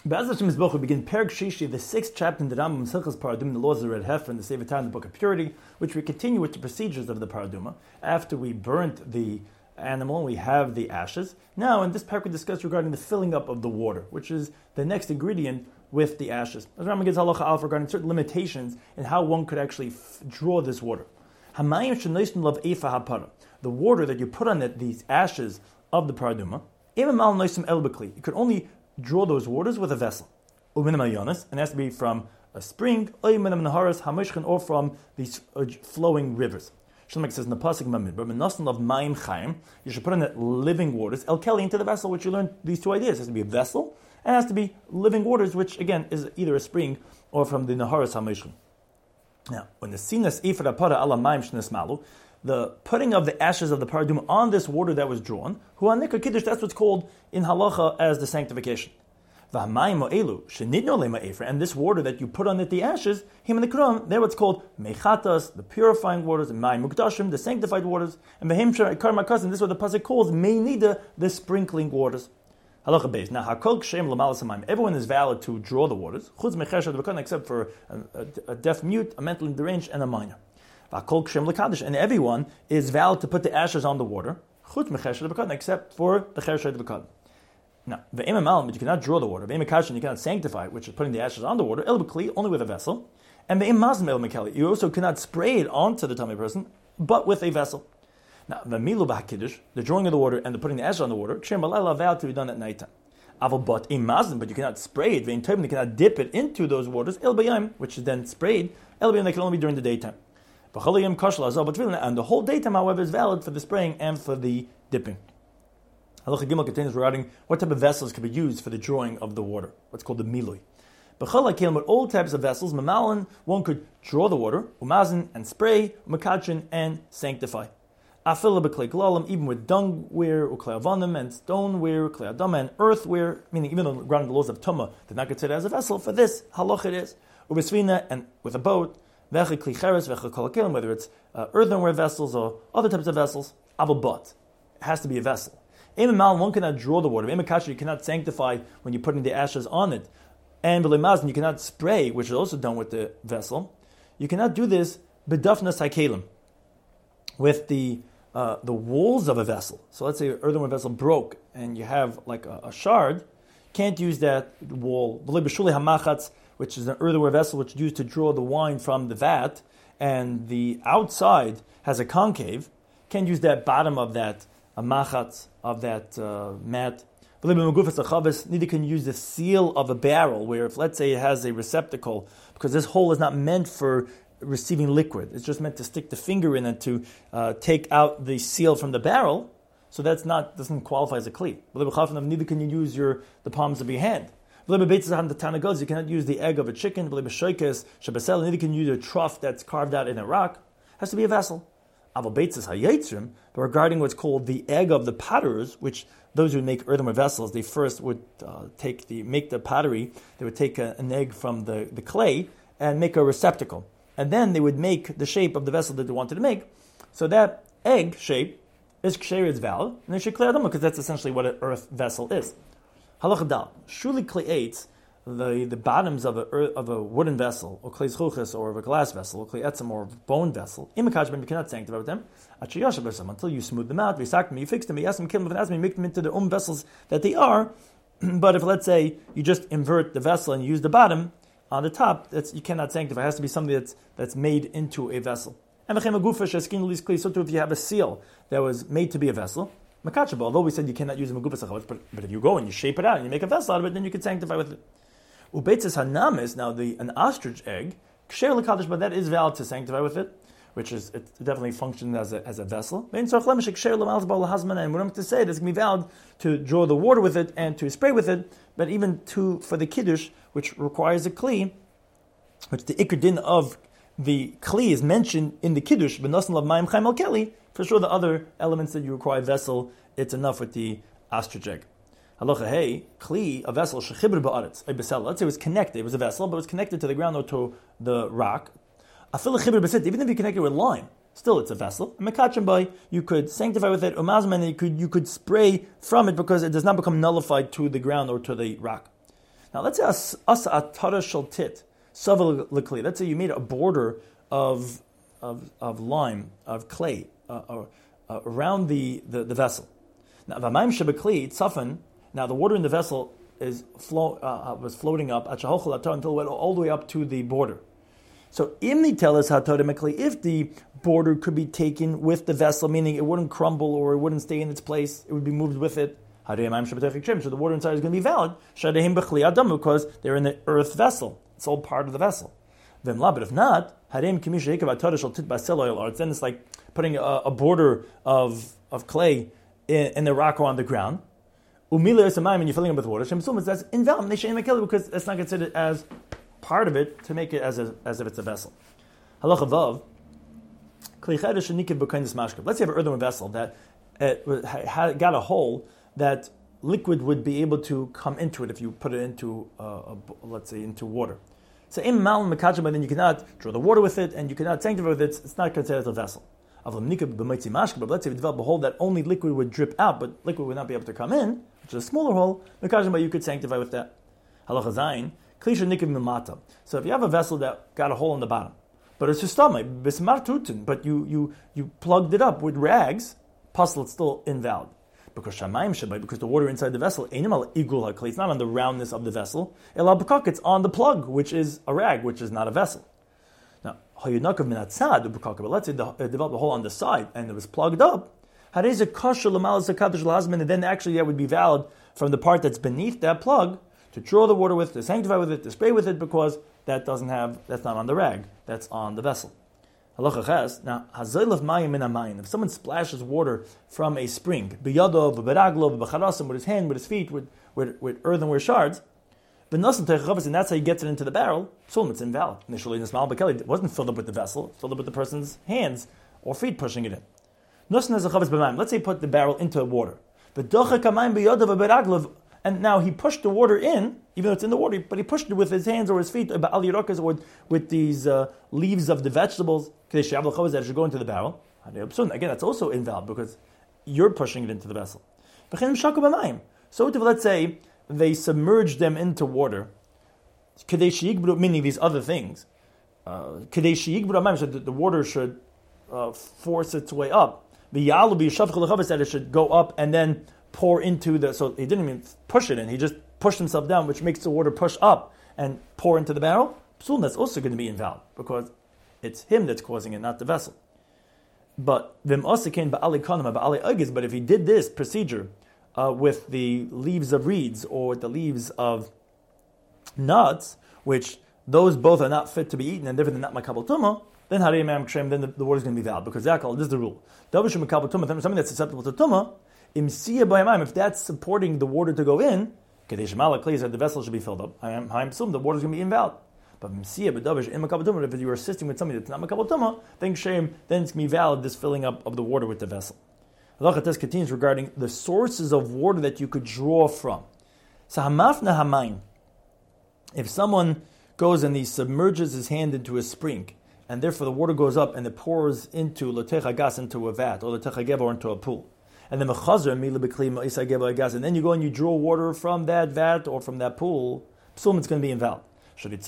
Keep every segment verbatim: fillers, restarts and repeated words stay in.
Be'ez Hashem Yisboch, we begin Perek Shishi, the sixth chapter in the Rambam Mesechus Paraduma, the laws of the red heifer, and the Sefer Torah, the book of purity, which we continue with the procedures of the Paraduma. After we burnt the animal, we have the ashes. Now, in this parak, we discuss regarding the filling up of the water, which is the next ingredient with the ashes. As Rambam gives halacha alpha regarding certain limitations in how one could actually f- draw this water. Hamayim shenoisnu lav efa hapara, the water that you put on it, these ashes of the Paraduma, imamal noisim el bekli, you could only draw those waters with a vessel. Uminam yonis, and it has to be from a spring, or from these flowing rivers. Shlomek says in the pasuk Mamid, but menasan of mayim chayim, you should put in it living waters, el keli, into the vessel, which you learned these two ideas. It has to be a vessel, and it has to be living waters, which again is either a spring or from the naharas hamishchan. Now, when the sinas ifra para ala mayim shnes malu, the putting of the ashes of the paraduma on this water that was drawn, hu anikar kiddush, that's what's called in halacha as the sanctification. And this water that you put on it, the ashes, him and the kram, they're what's called mechatas, the purifying waters, and mayim mukdashim, the sanctified waters, and behim karma cousin, this is what the pasuk calls meinida, the sprinkling waters. Halacha base. Now, hakol kshem l'malas hamayim. Everyone is valid to draw the waters, chutz mecheshet v'kan, except for a, a, a deaf mute, a mentally deranged, and a minor. Hakol kshem l'kadish, and everyone is valid to put the ashes on the water, chutz mecheshet v'kan, except for the cheshet v'kan. Now, the imamal, but you cannot draw the water. The imikashin, you cannot sanctify, which is putting the ashes on the water. El b'kli, only with a vessel. And the imazim el mikeli, you also cannot spray it onto the tummy person, but with a vessel. Now, the milu b'hakiddush, the drawing of the water and the putting the ashes on the water, kshem balayla vowed to be done at night time. Aval but imazim, but you cannot spray it. Vein tovim, you cannot dip it into those waters. El b'yam, which is then sprayed. El b'yam, they can only be during the daytime. And the whole daytime, however, is valid for the spraying and for the dipping. Halacha Gimel contains regarding what type of vessels can be used for the drawing of the water, what's called the milui. B'chol with all types of vessels, mamalan, one could draw the water, umazin, and spray, umakachin, and sanctify. Afila b'klei glalim, even with dungware, uklei avanim, and stoneware, uklei adama, and earthware, meaning even regarding the laws of tumah, they're not considered as a vessel. For this, halacha it is. Ubesvina, and with a boat, veche kli cheres, veche kol kelim, whether it's uh, earthenware vessels or other types of vessels, aval but, it has to be a vessel. Imamal, one cannot draw the water. Imakashi, you cannot sanctify when you're putting the ashes on it. And b'lemazin, you cannot spray, which is also done with the vessel. You cannot do this b'dafnas hakelim, with the uh, the walls of a vessel. So let's say an earthenware vessel broke, and you have like a, a shard. Can't use that wall. B'shuli hamachatz, which is an earthenware vessel which is used to draw the wine from the vat, and the outside has a concave. Can't use that bottom of that a machatz of that uh, mat. Neither can use the seal of a barrel, where if let's say it has a receptacle, because this hole is not meant for receiving liquid, it's just meant to stick the finger in and to uh, take out the seal from the barrel. So that's not doesn't qualify as a kli. Neither can you use your the palms of your hand. You cannot use the egg of a chicken. Neither can you use a trough that's carved out in a rock. It has to be a vessel. But regarding what's called the egg of the potterers, which those who make earthenware vessels, they first would uh, take the make the pottery. They would take a, an egg from the, the clay and make a receptacle, and then they would make the shape of the vessel that they wanted to make. So that egg shape is ksher, is valid, and they should clear them because that's essentially what an earth vessel is. Halacha dal shuli kleitz. The, the bottoms of a of a wooden vessel, or clay zchuches, or of a glass vessel, or clay etzem, or a bone vessel, imikajben, you cannot sanctify with them, until you smooth them out, you fix them, you make them into the um vessels that they are. But if, let's say, you just invert the vessel and you use the bottom on the top, that's, you cannot sanctify. It has to be something that's that's made into a vessel. And so too, if you have a seal that was made to be a vessel, although we said you cannot use a magufas, but but if you go and you shape it out and you make a vessel out of it, then you can sanctify with it. Ubeitzes hanamis, now the an ostrich egg, ksher l'kadosh, but that is valid to sanctify with it, which is it definitely functions as a as a vessel. And we're going to say it is going to be valid to draw the water with it and to spray with it, but even to for the kiddush, which requires a kli, which the ikar din of the kli is mentioned in the kiddush, but nothing of mayim chaim al keli. For sure, the other elements that you require vessel, it's enough with the ostrich egg. Halacha hey, kli, a vessel, shechibr ba'aretz, a besela. Let's say it was connected, it was a vessel, but it was connected to the ground or to the rock. Afil chibr besit, even if you connect it with lime, still it's a vessel. Mekachem by, you could sanctify with it, umazman, you could you could spray from it because it does not become nullified to the ground or to the rock. Now let's say asa atara shel tit, saval lekli. Let's say you made a border of of, of lime, of clay, uh, uh, uh, around the, the, the vessel. Now v'mayim shebekli tzafan. Now the water in the vessel is flow, uh, was floating up until it went all the way up to the border. So imni tell us if the border could be taken with the vessel, meaning it wouldn't crumble or it wouldn't stay in its place, it would be moved with it. So the water inside is going to be valid because they're in the earth vessel. It's all part of the vessel. But if not, then it's like putting a, a border of, of clay in, in the rock or on the ground. And you're filling it with water. That's invalid because it's not considered as part of it to make it as a, as if it's a vessel. Halacha vav. Let's say you have an earthenware vessel that uh, had, got a hole that liquid would be able to come into it if you put it into, uh, a, let's say, into water. So in mal mekachim, then you cannot draw the water with it, and you cannot sanctify with it. It's not considered as a vessel. But let's say we develop a hole that only liquid would drip out, but liquid would not be able to come in, which is a smaller hole. Mekachim, you could sanctify with that. Halacha zayin. So if you have a vessel that got a hole in the bottom, but it's just stomach, but you, you, you plugged it up with rags, puzzle, it's still invalid. Because shamayim shabai, because the water inside the vessel, it's not on the roundness of the vessel, it's on the plug, which is a rag, which is not a vessel. Now, but let's say the, it developed a hole on the side and it was plugged up, and then actually that would be valid from the part that's beneath that plug, to draw the water with, to sanctify with it, to spray with it, because that doesn't have, that's not on the rag, that's on the vessel. Halacha ches. Now, hazayl of mayim min hamayim. If someone splashes water from a spring, biyadov, b'beraglo, b'charasim, with his hand, with his feet, with, with, with earthenware shards, v'nosim teichavas, and that's how he gets it into the barrel, so it's invalid. Initially, this mal bekeli, it wasn't filled up with the vessel, filled up with the person's hands or feet pushing it in. Nosim teichavas b'mayim. Let's say he put the barrel into water. V'dochak hamayim biyadov, b'beraglo, and now he pushed the water in, even though it's in the water, but he pushed it with his hands or his feet, or with these uh, leaves of the vegetables, that it should go into the barrel. Again, that's also invalid because you're pushing it into the vessel. So let's say they submerged them into water, meaning these other things. Uh, so that the water should uh, force its way up. That it should go up and then pour into the, so he didn't even push it in, he just pushed himself down, which makes the water push up and pour into the barrel. Psul, that's also going to be invalid, because it's him that's causing it, not the vessel. But but if he did this procedure uh, with the leaves of reeds or the leaves of nuts, which those both are not fit to be eaten and different than not makabel tumah, then then the, the water is going to be valid, because this is the rule. Something that's susceptible to tumah, if that's supporting the water to go in, the vessel should be filled up. The water is going to be invalid. But if you're assisting with something that's not makabel tumah, then shame, then it's going to be valid, this filling up of the water with the vessel. Halacha Tes continues regarding the sources of water that you could draw from. So hamafna hamayim. If someone goes and he submerges his hand into a spring, and therefore the water goes up and it pours into letecha gas, into a vat, or letecha geba, or into a pool. And then and then you go and you draw water from that vat or from that pool, psum, it's going to be invalid. Because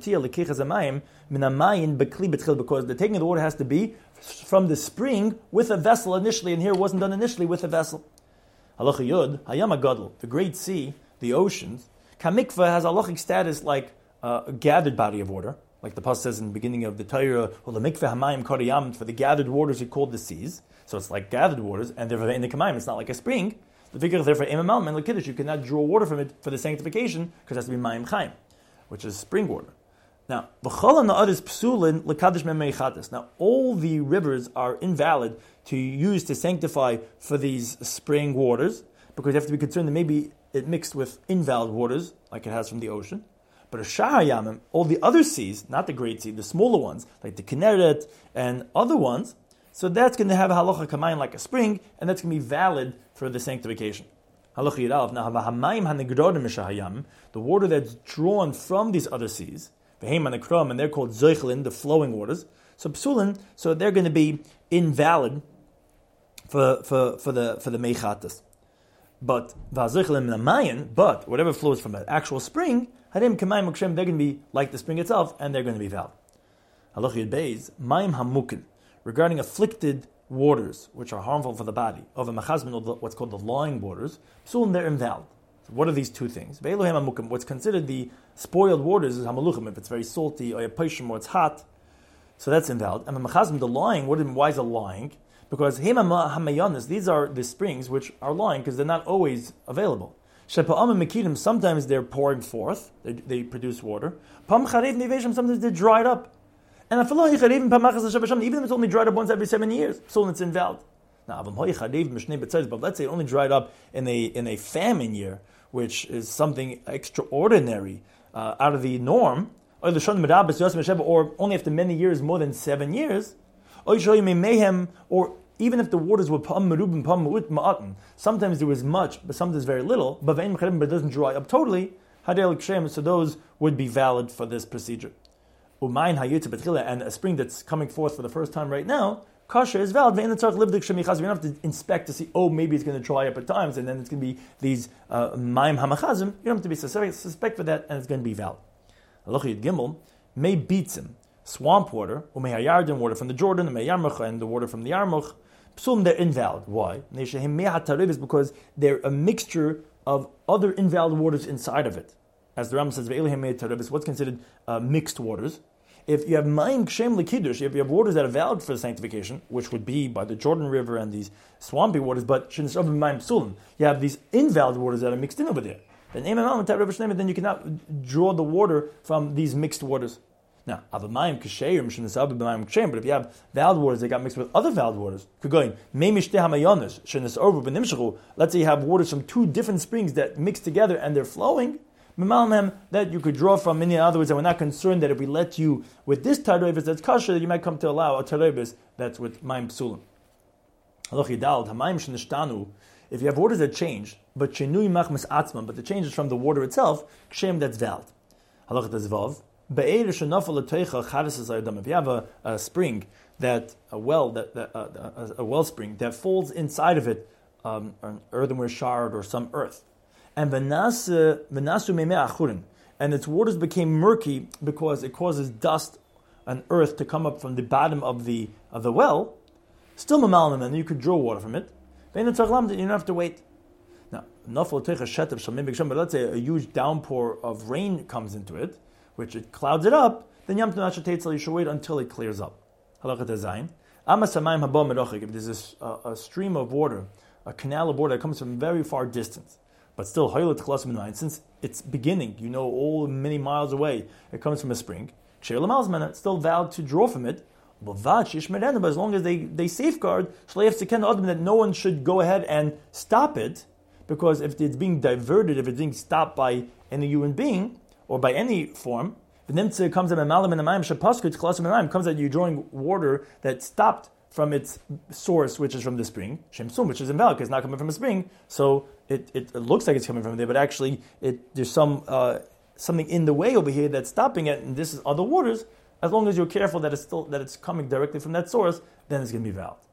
the taking of the water has to be from the spring with a vessel initially, and here it wasn't done initially with a vessel. Halacha Yud, Hayam HaGadol, the great sea, the oceans, Kamikva has a halachic status like uh, a gathered body of water, like the pasuk says in the beginning of the Torah, well, the mikveh hamayim koriyam, for the gathered waters he called the seas. So it's like gathered waters, and therefore in the kamayim it's not like a spring. The figure therefore imamal and lekiddush, you cannot draw water from it for the sanctification because it has to be mayim chaim, which is spring water. Now, v'chol ha'na'aris psulin lekadish memeichatis. Now, all the rivers are invalid to use to sanctify for these spring waters, because you have to be concerned that maybe it mixed with invalid waters, like it has from the ocean. But a shahar yamim, all the other seas, not the Great Sea, the smaller ones, like the Kinneret and other ones, so that's going to have a halacha kamayim like a spring, and that's going to be valid for the sanctification. Halacha yirav. Now, hamayim hanegrodim mishahayam, the water that's drawn from these other seas, v'heim hanekrom, and they're called zoichlin, the flowing waters. So psulin, so they're going to be invalid for for for the for the meichatas. But v'azoichlin minamayim, but whatever flows from an actual spring, Harim Kemaim Ukshem, they're going to be like the spring itself, and they're going to be valid. Halach Yud Beis, Maim Hamukin, regarding afflicted waters, which are harmful for the body, of a machazmin, or what's called the lawing waters, psulim, they're invalid. So what are these two things? Ve'elohem hamukim, what's considered the spoiled waters is hamaluchim, if it's very salty, or a paishim, or it's hot, so that's invalid. And the machazmin, the lawing, what, why is it lying? Because hema hamayanis, these are the springs which are lying because they're not always available. Shepa'am and mekidim, sometimes they're pouring forth, they, they produce water. Pam charev neveshim, sometimes they're dried up. And even if it's only dried up once every seven years, so it's invalid. Now, but let's say it only dried up in a in a famine year, which is something extraordinary, uh, out of the norm, or only after many years, more than seven years, or even if the waters were pam merubim pam ma'atan, sometimes there was much, but sometimes very little, but it doesn't dry up totally, so those would be valid for this procedure. And a spring that's coming forth for the first time right now, kasha is valid. We don't have to inspect to see, oh, maybe it's going to dry up at times, and then it's going to be these maim hamachazim. You don't have to be suspect for that, and it's going to be valid. Halachah Gimel, may beatzim, swamp water, or may hayarden, water from the Jordan, and may yarmuch, and the water from the Yarmuch, psum, they're invalid. Why? Because they're a mixture of other invalid waters inside of it. As the Rambam says, what's considered uh, mixed waters. If you have Mayim Kshem L'Kiddush, if you have waters that are valid for sanctification, which would be by the Jordan River and these swampy waters, but Mayim Psulim, you have these invalid waters that are mixed in over there. Then then you cannot draw the water from these mixed waters. Now, but if you have valid waters that got mixed with other valid waters, let's say you have waters from two different springs that mix together and they're flowing, that you could draw from. In other words, that we're not concerned that if we let you with this tarevis that's kosher, that you might come to allow a tarevis that's with mayim psulim. If you have waters that change, but shenui machmas atzman, but the change is from the water itself, kshem, that's valid. If you have a, a spring that a well that, that uh, a, a well spring that falls inside of it um, an earthenware shard or some earth, and v'nasu meimei achurin, and its waters became murky because it causes dust and earth to come up from the bottom of the of the well, still mamalim, and you could draw water from it. You don't have to wait. Now, but let's say a huge downpour of rain comes into it, which it clouds it up, then Yom Tov Teitzel, you should wait until it clears up. Halakha Zayin. If there's a, a stream of water, a canal of water that comes from very far distance, but still, since it's beginning, you know, all many miles away, it comes from a spring, it's still valid to draw from it, but as long as they, they safeguard that no one should go ahead and stop it, because if it's being diverted, if it's being stopped by any human being, or by any form, comes out comes that you're drawing water that stopped from its source, which is from the spring, shemsum, which is invalid because it's not coming from a spring, so it, it, it looks like it's coming from there, but actually it, there's some uh, something in the way over here that's stopping it, and this is other waters. As long as you're careful that it's still that it's coming directly from that source, then it's going to be valid.